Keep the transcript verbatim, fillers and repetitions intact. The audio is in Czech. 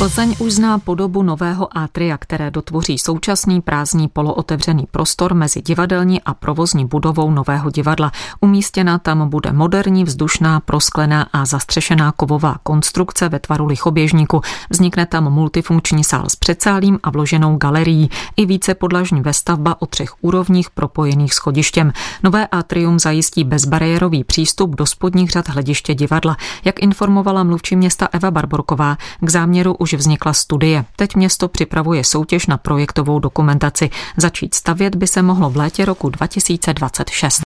Plzeň už zná podobu nového atria, které dotvoří současný prázdný polootevřený prostor mezi divadelní a provozní budovou nového divadla. Umístěna tam bude moderní, vzdušná, prosklená a zastřešená kovová konstrukce ve tvaru lichoběžníku. Vznikne tam multifunkční sál s předsálím a vloženou galerií i vícepodlažní vestavba o třech úrovních propojených schodištěm. Nové atrium zajistí bezbariérový přístup do spodních řad hlediště divadla. Jak informovala mluvčí města Eva Barborková, k záměru už vznikla studie. Teď město připravuje soutěž na projektovou dokumentaci. Začít stavět by se mohlo v létě roku dva tisíce dvacet šest.